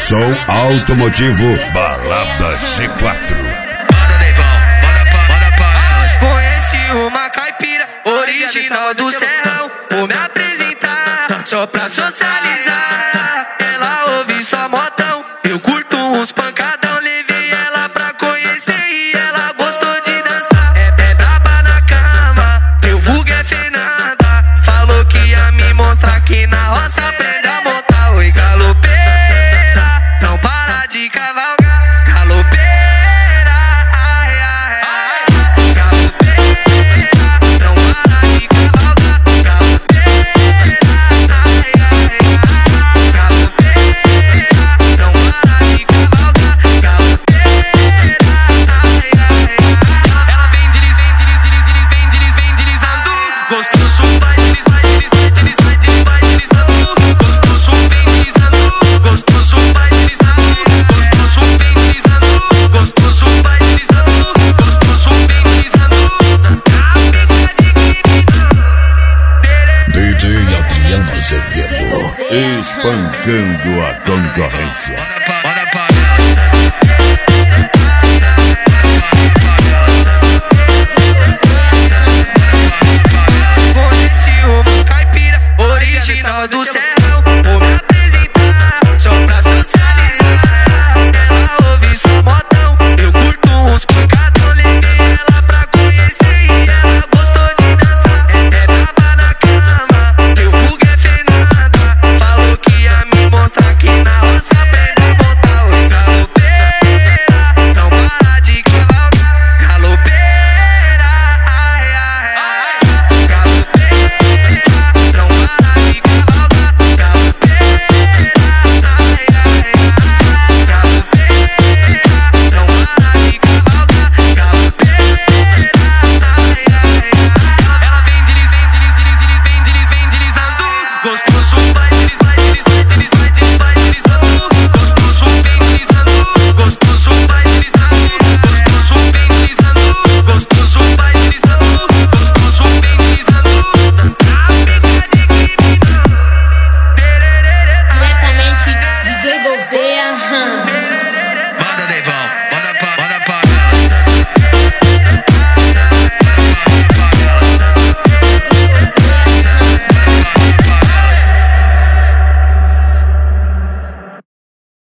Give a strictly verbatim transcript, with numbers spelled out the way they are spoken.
Som automotivo Balada G quatro. Manda Neivão, manda pra, manda pra ela. Conheci uma caipira original do Serrão. Vou me apresentar só pra socializar. Ela ouve só modão, eu curto uns pancadão. Levei ela pra conhecer e ela gostou de dançar. É, é braba na cama, teu vulgo é Fernanda. Falou que ia me mostrar que na roça aprende a montar. Oi, galopeira, não para de cavalgar. Galopeira, ai, ai, ai. Galopeira, não para de cavalgar. Galopeira, ai, ai, ai. Galopeira, não para de cavalgar. Galopeira, ai, ai, ai. Ela vem deslizando, vem deslizando, vem deslizando, vem deslizando. Gostoso vai deslizar, deslizar, deslizar, deslizar, deslizando. Gostoso vem deslizando, gostoso vai deslizando. Gostoso vem deslizando, gostoso vai deslizando. Gostoso vem deslizando. D J Adriano Azevedo, espancando a concorrência. Manda pra, manda pra ela. Conheci uma caipira original do Serrão.